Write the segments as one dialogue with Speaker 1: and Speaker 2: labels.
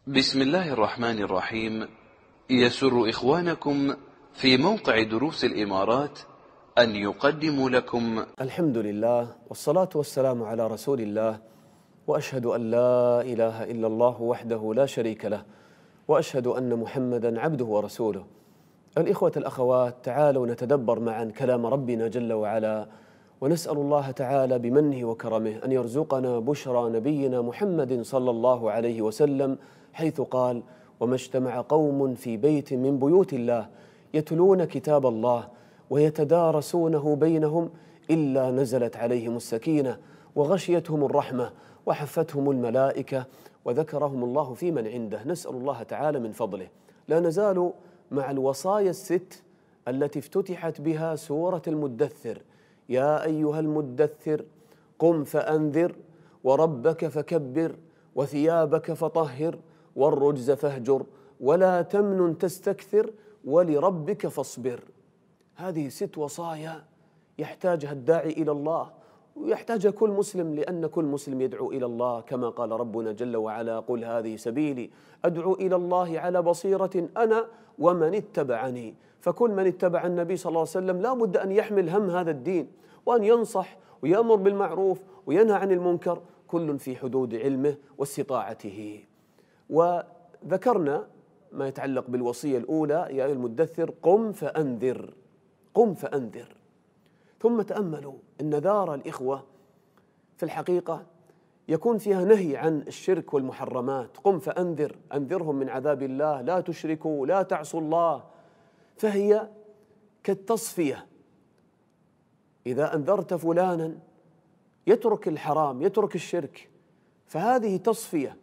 Speaker 1: بسم الله الرحمن الرحيم. يسر إخوانكم في موقع دروس الإمارات أن يقدموا لكم
Speaker 2: الحمد لله والصلاة والسلام على رسول الله، وأشهد أن لا إله إلا الله وحده لا شريك له، وأشهد أن محمدا عبده ورسوله. الإخوة الأخوات، تعالوا نتدبر معا كلام ربنا جل وعلا، ونسأل الله تعالى بمنه وكرمه أن يرزقنا بشرى نبينا محمد صلى الله عليه وسلم، حيث قال: وما اجتمع قوم في بيت من بيوت الله يتلون كتاب الله ويتدارسونه بينهم إلا نزلت عليهم السكينة وغشيتهم الرحمة وحفتهم الملائكة وذكرهم الله في من عنده. نسأل الله تعالى من فضله. لا نزال مع الوصايا الست التي افتتحت بها سورة المدثر: يا أيها المدثر قم فأنذر وربك فكبر وثيابك فطهر والرجز فاهجر ولا تمنن تستكثر ولربك فاصبر. هذه 6 وصايا يحتاجها الداعي إلى الله، ويحتاجها كل مسلم، لأن كل مسلم يدعو إلى الله كما قال ربنا جل وعلا: قل هذه سبيلي أدعو إلى الله على بصيرة أنا ومن اتبعني. فكل من اتبع النبي صلى الله عليه وسلم لا بد أن يحمل هم هذا الدين، وأن ينصح ويأمر بالمعروف وينهى عن المنكر، كل في حدود علمه واستطاعته. وذكرنا ما يتعلق بالوصية الأولى: يا أيها المدثر قم فأنذر. قم فأنذر. ثم تأملوا النذار الإخوة في الحقيقة يكون فيها نهي عن الشرك والمحرمات. قم فأنذر، أنذرهم من عذاب الله، لا تشركوا، لا تعصوا الله. فهي كالتصفية. إذا أنذرت فلانا يترك الحرام، يترك الشرك، فهذه تصفية.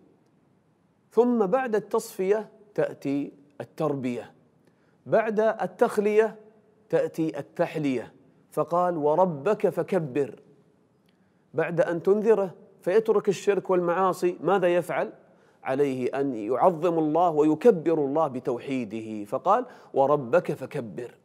Speaker 2: ثم بعد التصفية تأتي التربية، بعد التخلية تأتي التحلية. فقال: وربك فكبر. بعد أن تنذره فيترك الشرك والمعاصي، ماذا يفعل؟ عليه أن يعظم الله ويكبر الله بتوحيده، فقال: وربك فكبر.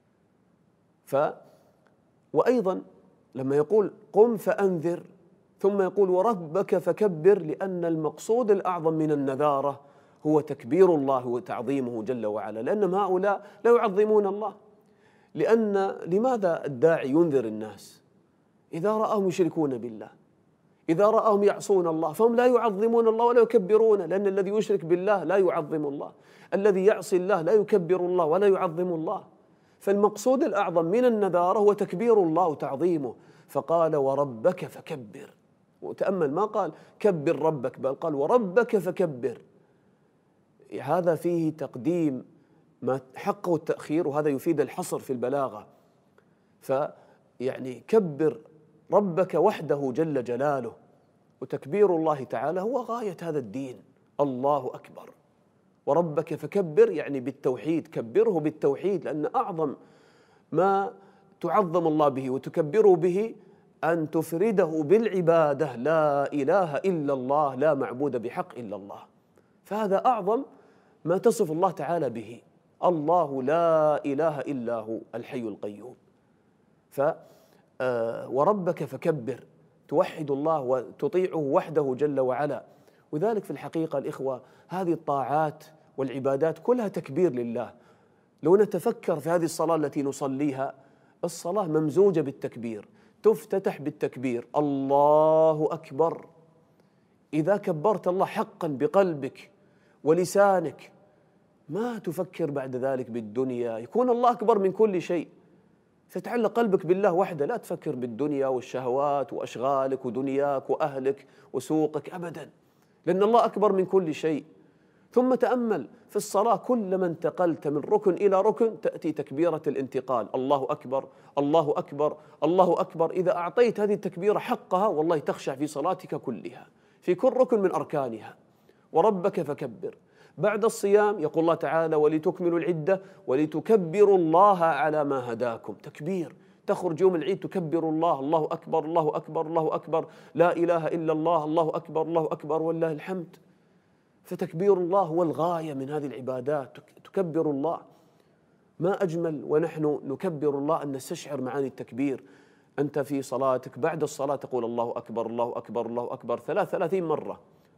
Speaker 2: وأيضا لما يقول قم فأنذر ثم يقول وربك فكبر، لأن المقصود الأعظم من النذارة هو تكبير الله وتعظيمه جل وعلا، لأن هؤلاء لا يعظمون الله. لماذا الداعي ينذر الناس؟ إذا رأهم يشركون بالله، إذا رأهم يعصون الله، فهم لا يعظمون الله ولا يكبرون، لأن الذي يشرك بالله لا يعظم الله، الذي يعصي الله لا يكبر الله ولا يعظم الله. فالمقصود الأعظم من النذارة هو تكبير الله وتعظيمه. فقال: وربك فكبر. وتأمل، ما قال كبر ربك، بل قال وربك فكبر. هذا فيه تقديم ما حقه التأخير، وهذا يفيد الحصر في البلاغة. فيعني كبر ربك وحده جل جلاله، وتكبير الله تعالى هو غاية هذا الدين. الله أكبر. وربك فكبر يعني بالتوحيد، كبره بالتوحيد، لأن أعظم ما تعظم الله به وتكبره به أن تفرده بالعبادة: لا إله إلا الله، لا معبود بحق إلا الله. فهذا أعظم ما تصف الله تعالى به: الله لا إله إلا هو الحي القيوم. وربك فكبر، توحد الله وتطيعه وحده جل وعلا. وذلك في الحقيقة الإخوة هذه الطاعات والعبادات كلها تكبير لله. لو نتفكر في هذه الصلاة التي نصليها، الصلاة ممزوجة بالتكبير، تفتتح بالتكبير: الله أكبر. إذا كبرت الله حقا بقلبك ولسانك، ما تفكر بعد ذلك بالدنيا، يكون الله أكبر من كل شيء، فتعلق قلبك بالله وحده، لا تفكر بالدنيا والشهوات وأشغالك ودنياك وأهلك وسوقك أبدا، لأن الله أكبر من كل شيء. ثم تأمل في الصلاة، كلما انتقلت من ركن إلى ركن تأتي تكبيرة الانتقال: الله أكبر، الله أكبر، الله أكبر. إذا أعطيت هذه التكبيرة حقها والله تخشع في صلاتك كلها في كل ركن من أركانها. وربك فكبر. بعد الصيام يقول الله تعالى: ولتكملوا العدة ولتكبروا الله على ما هداكم. تكبير، تخرج يوم العيد تكبر الله: الله أكبر، الله أكبر، الله أكبر، لا إله إلا الله، الله أكبر، الله أكبر ولله الحمد. فتكبير الله هو الغاية من هذه العبادات، تكبر الله. ما أجمل ونحن نكبر الله أن نستشعر معاني التكبير. أنت في صلاتك بعد الصلاة تقول: الله أكبر، الله أكبر، الله أكبر 33 مرة،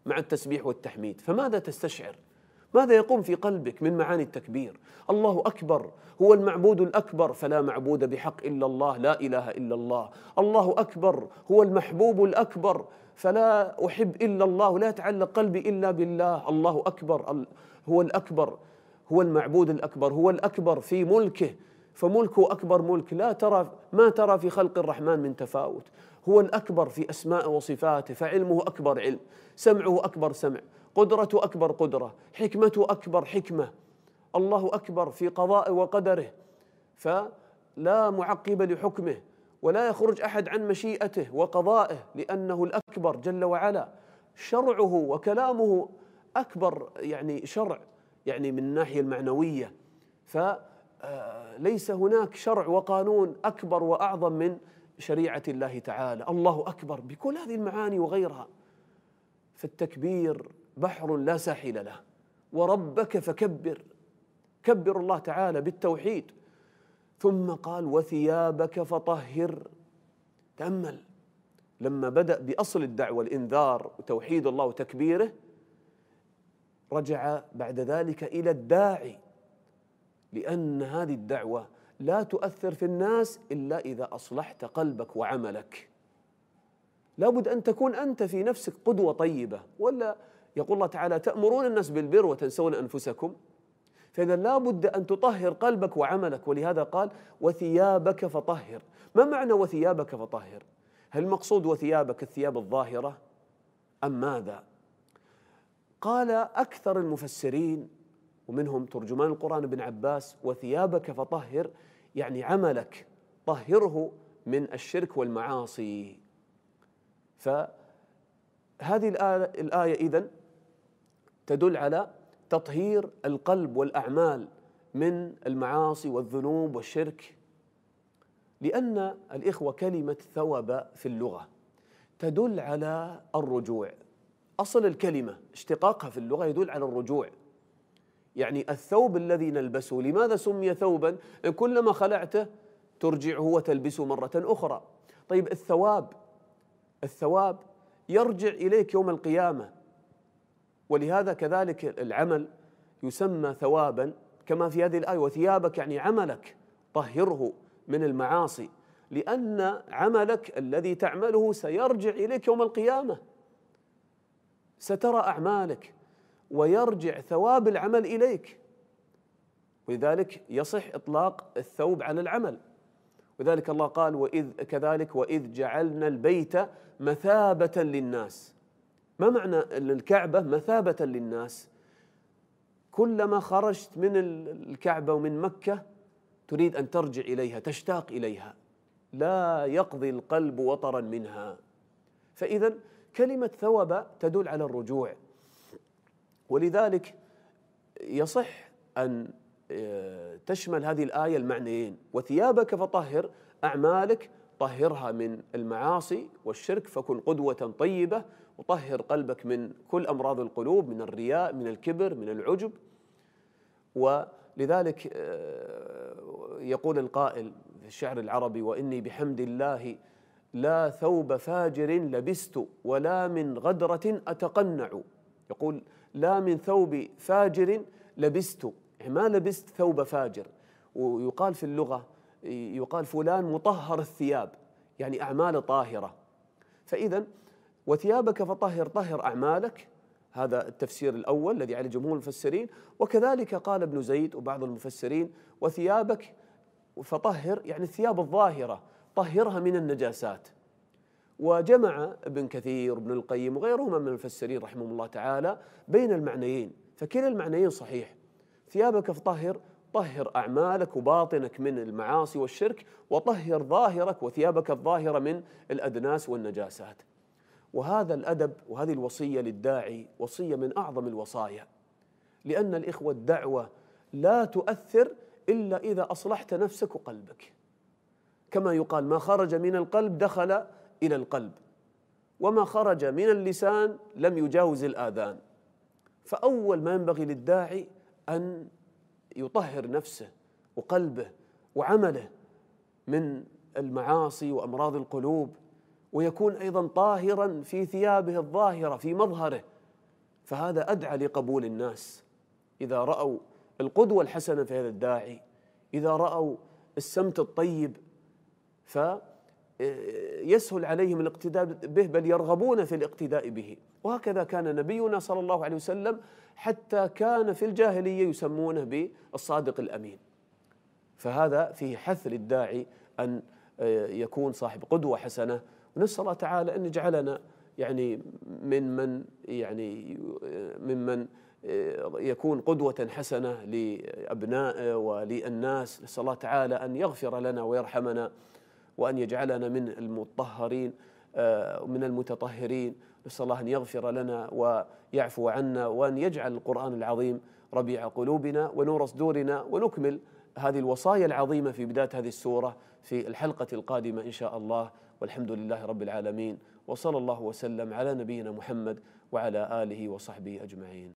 Speaker 2: مع التسبيح والتحميد، فماذا تستشعر؟ ماذا يقوم في قلبك من معاني التكبير؟ الله أكبر هو المعبود الأكبر فلا معبود بحق إلا الله، لا إله إلا الله. الله أكبر هو المحبوب الأكبر فلا أحب إلا الله ولا يتعلق قلبي إلا بالله. الله أكبر هو الأكبر، هو المعبود الأكبر، هو الأكبر في ملكه فملكه أكبر ملك، ما ترى في خلق الرحمن من تفاوت. هو الأكبر في أسماء وصفاته فعلمه أكبر علم، سمعه أكبر سمع، قدرته أكبر قدرة، حكمته أكبر حكمة. الله أكبر في قضائه وقدره فلا معقب لحكمه ولا يخرج أحد عن مشيئته وقضائه لأنه الأكبر جل وعلا. شرعه وكلامه أكبر يعني شرع يعني من الناحية المعنوية، فليس هناك شرع وقانون أكبر وأعظم من شريعة الله تعالى. الله أكبر بكل هذه المعاني وغيرها. فالتكبير بحر لا ساحل له. وربك فكبر، كبر الله تعالى بالتوحيد. ثم قال وثيابك فطهر. تأمل لما بدأ بأصل الدعوة الإنذار وتوحيد الله وتكبيره، رجع بعد ذلك إلى الداعي، لأن هذه الدعوة لا تؤثر في الناس إلا إذا أصلحت قلبك وعملك. لابد أن تكون أنت في نفسك قدوة طيبة، ولا يقول الله تعالى تأمرون الناس بالبر وتنسون أنفسكم. فإذا لابد أن تطهر قلبك وعملك، ولهذا قال وثيابك فطهر. ما معنى وثيابك فطهر؟ هل المقصود وثيابك الثياب الظاهرة أم ماذا؟ قال أكثر المفسرين ومنهم ترجمان القرآن ابن عباس وثيابك فطهر يعني عملك طهره من الشرك والمعاصي. فهذه الآية إذن تدل على تطهير القلب والأعمال من المعاصي والذنوب والشرك. لأن الإخوة كلمة ثوب في اللغة تدل على الرجوع. أصل الكلمة اشتقاقها في اللغة يدل على الرجوع. يعني الثوب الذي نلبسه لماذا سمي ثوبا؟ كلما خلعته ترجعه وتلبسه مرة أخرى. طيب الثواب يرجع إليك يوم القيامة، ولهذا كذلك العمل يسمى ثوابا كما في هذه الآية وثيابك يعني عملك طهره من المعاصي، لأن عملك الذي تعمله سيرجع إليك يوم القيامة، سترى أعمالك ويرجع ثواب العمل إليك، ولذلك يصح إطلاق الثوب على العمل. وذلك الله قال وإذ جعلنا البيت مثابة للناس. ما معنى أن الكعبة مثابة للناس؟ كلما خرجت من الكعبة ومن مكة تريد أن ترجع إليها، تشتاق إليها، لا يقضي القلب وطرا منها. فإذا كلمة ثوب تدل على الرجوع، ولذلك يصح أن تشمل هذه الآية المعنيين. وثيابك فطهر، أعمالك طهرها من المعاصي والشرك فكن قدوة طيبة، وطهر قلبك من كل أمراض القلوب، من الرياء، من الكبر، من العجب. ولذلك يقول القائل في الشعر العربي وإني بحمد الله لا ثوب فاجر لبست ولا من غدرة أتقنع. يقول لا من ثوب فاجر لبست، يعني ما لبست ثوب فاجر. ويقال في اللغة يقال فلان مطهر الثياب، يعني أعمال طاهرة. فإذا وثيابك فطهر، طهر أعمالك، هذا التفسير الأول الذي عليه جمهور المفسرين. وكذلك قال ابن زيد وبعض المفسرين وثيابك فطهر يعني الثياب الظاهرة طهرها من النجاسات. وجمع ابن كثير وابن القيم وغيرهما من المفسرين رحمهم الله تعالى بين المعنيين، فكلا المعنيين صحيح. ثيابك فطهر، طهر أعمالك وباطنك من المعاصي والشرك، وطهر ظاهرك وثيابك الظاهرة من الأدناس والنجاسات. وهذا الأدب وهذه الوصية للداعي وصية من أعظم الوصايا، لأن الإخوة الدعوة لا تؤثر إلا إذا أصلحت نفسك وقلبك. كما يقال ما خرج من القلب دخل إلى القلب، وما خرج من اللسان لم يجاوز الآذان. فأول ما ينبغي للداعي أن يطهر نفسه وقلبه وعمله من المعاصي وأمراض القلوب، ويكون أيضا طاهرا في ثيابه الظاهرة في مظهره، فهذا أدعى لقبول الناس إذا رأوا القدوة الحسنة في هذا الداعي، إذا رأوا السمت الطيب فيسهل عليهم الاقتداء به، بل يرغبون في الاقتداء به. وهكذا كان نبينا صلى الله عليه وسلم، حتى كان في الجاهلية يسمونه بالصادق الأمين. فهذا فيه حث للداعي أن يكون صاحب قدوة حسنة، ونسأل الله تعالى أن يجعلنا يعني ممن يكون قدوة حسنة لأبنائه وللناس. نسأل الله تعالى أن يغفر لنا ويرحمنا، وأن يجعلنا من المطهرين من المتطهرين. نسأل الله أن يغفر لنا ويعفو عنا، وأن يجعل القرآن العظيم ربيع قلوبنا ونور صدورنا. ونكمل هذه الوصايا العظيمة في بداية هذه السورة في الحلقة القادمة إن شاء الله، والحمد لله رب العالمين، وصلى الله وسلم على نبينا محمد وعلى آله وصحبه أجمعين.